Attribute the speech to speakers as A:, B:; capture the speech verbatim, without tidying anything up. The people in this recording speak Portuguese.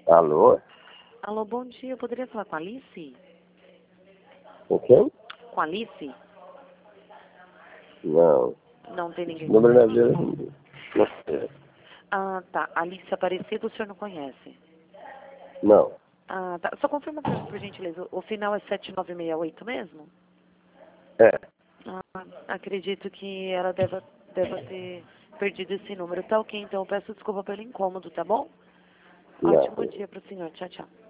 A: Alô?
B: Alô, bom dia. Eu poderia falar com a Alice?
A: Com quem?
B: Com a Alice?
A: Não.
B: Não tem ninguém.
A: Número na vida. Não sei.
B: Ah, tá. Alice Aparecida, o senhor não conhece?
A: Não.
B: Ah, tá. Só confirma pra mim, por gentileza. O final é sete nove seis oito mesmo?
A: É.
B: Ah, acredito que ela deva, deva ter perdido esse número. Tá ok, então eu peço desculpa pelo incômodo, tá bom?
A: Não.
B: Ótimo dia pro senhor. Tchau, tchau.